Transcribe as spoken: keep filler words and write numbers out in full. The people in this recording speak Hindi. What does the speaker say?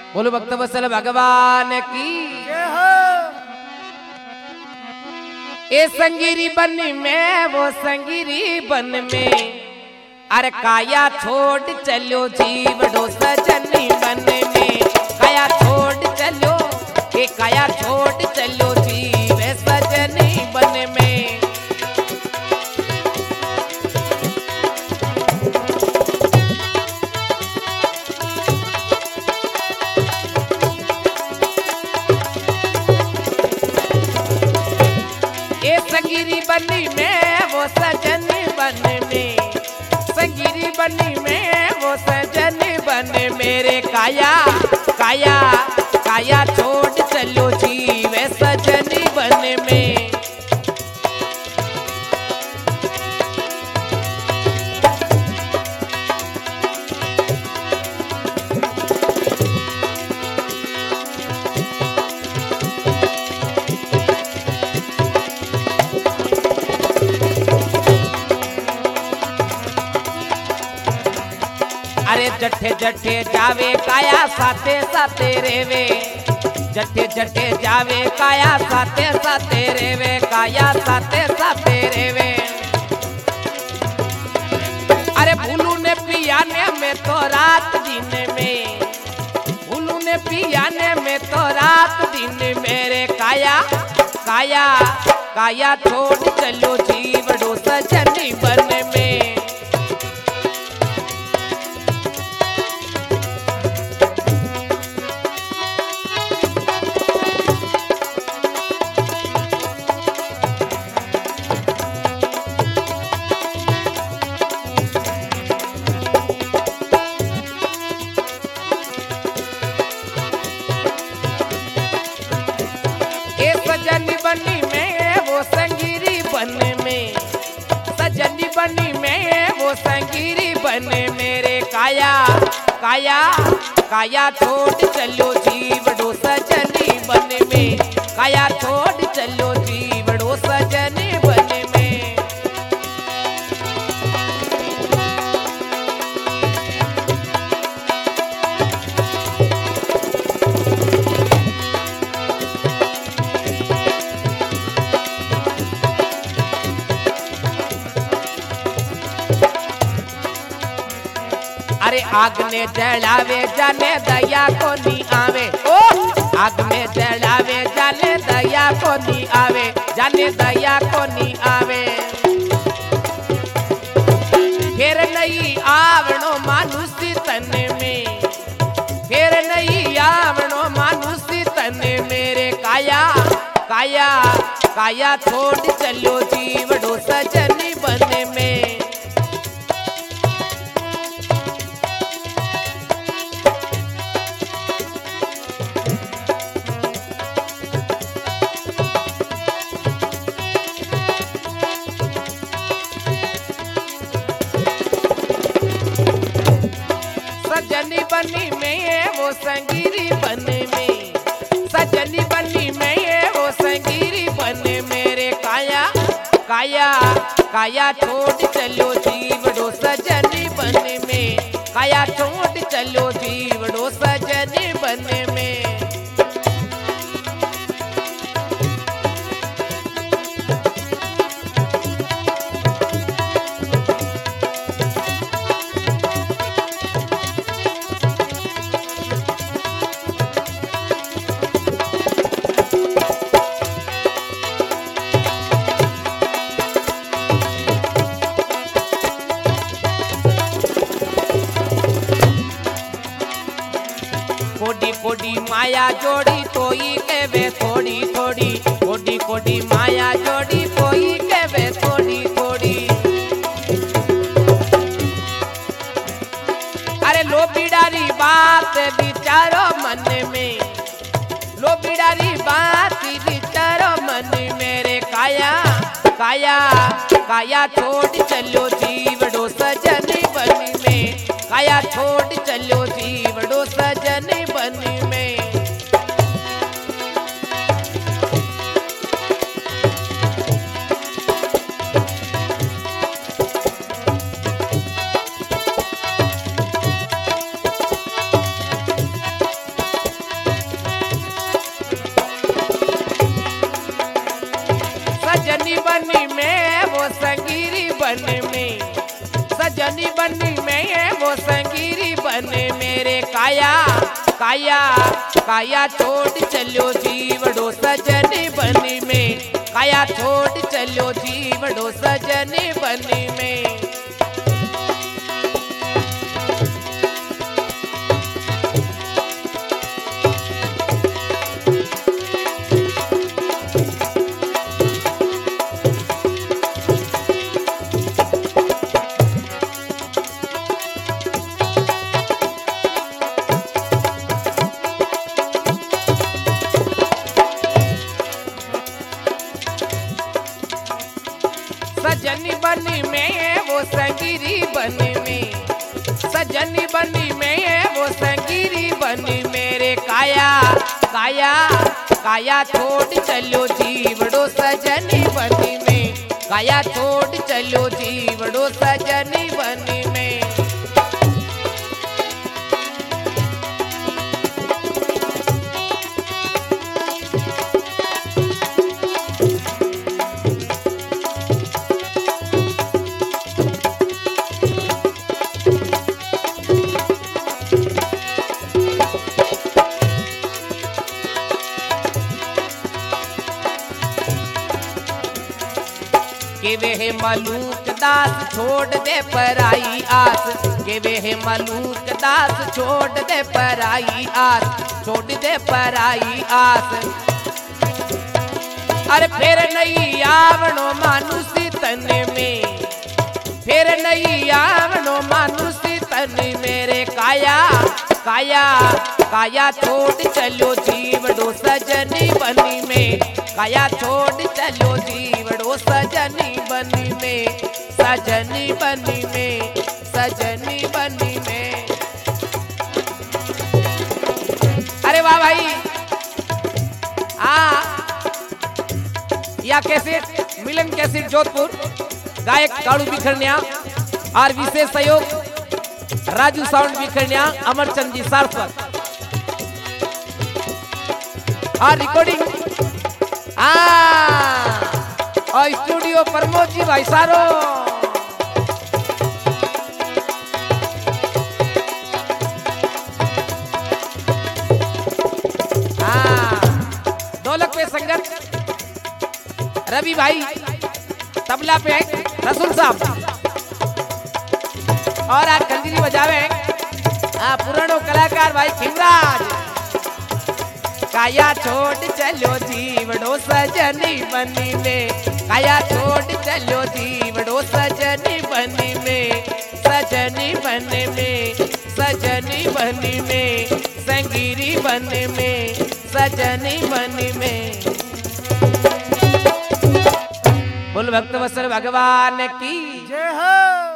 बोलो भक्त वत्सल भगवान की। ए संगिरी बन में वो संगिरी बन में अरे काया छोड़ चलो जीवड़ो सजनी बन में काया छोड़ चलो ए काया छोड़ चलो जीव सजनी बन में। संगिरी बनी में वो सजनी बन में संगिरी बनी में वो सजनी बन मेरे काया काया काया छोड़ चलो जीव सजनी बन में। अरे जठे जठे जावे काया साथे साथे रेवे जठे जठे जावे काया साथे साथे रेवे काया साथे साथे रेवे। अरे भूलू ने पियाने में तो रात दिन में भूलू ने पियाने में तो रात दिन मेरे काया काया काया छोड़ चलो जीवड़ो सजनी बन में। सजनी बनी में वो संगिरी बन में सजनी बनी में वो संगिरी बन मेरे काया काया काया छोड़ चलो जीवड़ो सजनी बन में काया छोड़ चलो जीवड़ो सजनी बन में। अरे आग ने जलावे जाने दया को नी आवे ओ आग में जलावे जाने दया को नी आवे जाने दया को नी आवे। फिर नहीं आवणो मानुषी तन में फिर नहीं आवणो मानुषी तन मेरे काया काया काया छोड़ चलो जीवड़ो सजनी बन में। सजनी बनी में वो संगिरी बन में सजनी बनी में वो संगिरी बन मेरे काया काया काया छोड़ चलो जीवड़ो सजनी बन में काया छोड़ चलो जीवड़ो सजनी बन में। कोडी कोडी माया जोड़ी तोई के वे थोड़ी थोड़ी कोडी कोडी माया जोड़ी तोई के वे थोड़ी थोड़ी। अरे लो बिडारी बात विचारो मन में लो बिडारी बात विचारो मन मेरे काया काया काया छोड़ चलो जीवड़ो सजनी बन में काया छोड़ चलो जीवड़ो सजनी बन में। काया काया छोड़ चलो जीवड़ो सजनी बनी में काया छोड़ चलो जीवड़ो सजनी बनी में सजनी बनी में वो संगिरी बनी में सजनी बनी में वो संगिरी बनी मेरे काया काया काया छोड़ चलो जीवड़ो सजनी बनी में काया छोड़ चलो जीवड़ो सजनी बनी में के वे मलूक दास छोड़ दे पराई आस के वे मलूक दास छोड़ दे पराई आस छोड़ दे पराई आस अरे फिर नहीं आवनो मानुसी तन में फिर नहीं आवनो मानुसी तन मेरे काया काया काया छोड़ चलो जीवड़ो सजनी बनी में काया छोड़ चलो जीवड़ो सजनी बनी में सजनी बनी में सजनी बनी में अरे वाह भाई आ या कैसेट मिलन कैसेट जोधपुर गायक काड़ू बिखरनिया और विशेष सहयोग राजू साउंड बिखरनिया अमरचंद जी सारस्वत और रिकॉर्डिंग आ और स्टूडियो प्रमोद जी भाई सारो हाँ ढोलक पे संगत रवि भाई तबला पे है रसूल साहब और आज कंजरी बजावे हाँ पुरानो कलाकार भाई खिमराज काया छोड़ चलो जीवड़ो सजनी बनी में काया छोड़ चलो जीवड़ो सजनी बनी में सजनी बनी में सजनी बनी में संगीरी बनी में सजनी बनी में बोल भक्त वत्सल भगवान की जय हो।